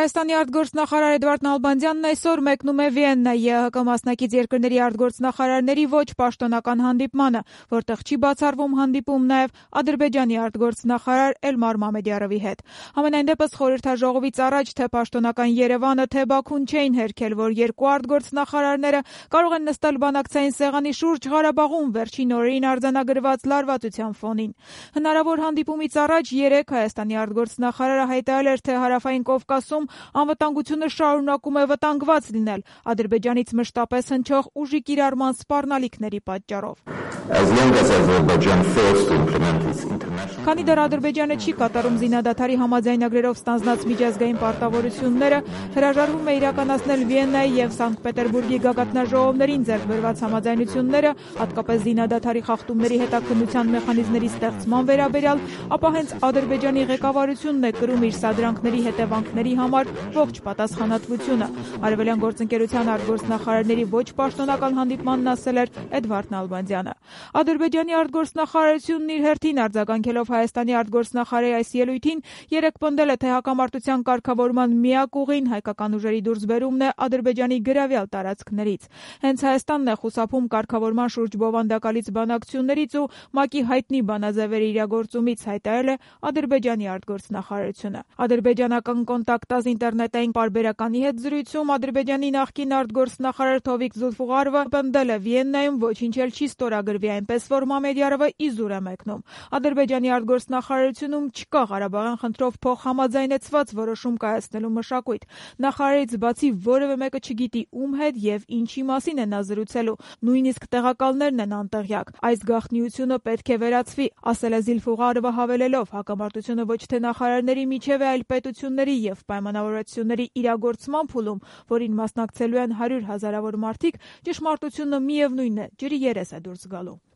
Հայաստանի արտգործնախարար Էդվարդ Նալբանդյանն այսօր մեկնում է Վիեննա ԵՀԿ մասնակից երկրների արտգործնախարարների ոչ պաշտոնական հանդիպմանը, որտեղ չի բացառվում հանդիպում նաև Ադրբեջանի արտգործնախարար Էլմար Մամեդյարովի հետ։ Համենայն դեպս խորհրդաժողովից առաջ թե պաշտոնական Երևանը, թե Բաքուն չէին հերքել, որ երկու արտգործնախարարները կարող են նստել բանակցային սեղանի շուրջ Ղարաբաղում վերջին օրերին արձանագրված լարվածության ֆոնին։ Հնարավոր հանդիպումից առաջ երեկ Հայաստանի արտգործնախարարը հայտարարել էր, թե Հարավային Կովկասում անվտանգությունը շարունակում է վտանգված լինել Ադրբեջանից մշտապես հնչող ուժի կիրառման սպառնալիքների պատճառով։ Քանի դեռ Ադրբեջանը չի կատարում զինադադարի համաձայնագրերով ստանձնած միջազգային պարտավորությունները, հրաժարվում է իրականացնել Վիեննայի և Սանկտ Պետերբուրգի գագաթնաժողովներին ձեռք բերված համաձայնությունները, հատկապես զինադադարի խախտումների հետաքննության մեխանիզմների ստեղծման վերաբերյալ, ապա հենց Ադրբեջանի ղեկավարությունն է կրում իր սադրանքների հետևանքների համար ողջ պատասխանատվությունը։ Արևելյան գործընկերության արտգործնախարարների ոչ պաշտոնական հանդիպմանն ասել էր Էդվարդ Նալբանդյանը։ Ադրբեջանի արտգործնախարարությունն իր հերթին արձագանքելով Հայաստանի արտգործնախարարի այս ելույթին երեկ պնդել է, թե հակամարտության կարգավորման միակ ուղին հայկական ուժերի դուրսբերումն է Ադրբեջանի գրավյալ տարածքներից։ Հենց Հայաստանն է խուսափում կարգավորման շուրջ բովանդակալից բանակցություններից ու ՄԱԿ-ի հայտնի բանաձևերի իրագործումից, հայտարարել է Ադրբեջանի արտգործնախարարությունը։ Ադրբեջանական Կոնտակտազ ինտերնետային պարբերականի հետ զրույցում Ադրբեջանի նախկին արտգործնախարար Թովիկ Զուլֆուղարովը պնդել է, Վիեննայում ոչինչ էլ չի ստորագրվի, այնպես որ Մամեդյարովը իզուր է մեկնում։ Ադրբեջանի արտգործնախարարությունում չկա Ղարաբաղյան խնդրով փոխհամաձայնեցված որոշում կայացնելու մշակույթ։ Նախարարից բացի որևէ մեկը չգիտի ում հետ եւ ինչի մասին է նա զրուցելու, նույնիսկ տեղակալներն են անտեղյակ։ Այս գաղտնիությունը պետք է վերացվի, ասել է Զիլֆուղարովը, հավելելով, հակամարտությունը ոչ թե նախարարների միջև է, այլ պետությունների եւ պայմանավորվածությունների իրագործման փուլում, որին մասնակցելու են 100 հազարավոր մարդիկ, ճշմարտությունը միևնույնն է, ջրի երես է դուրս գալու։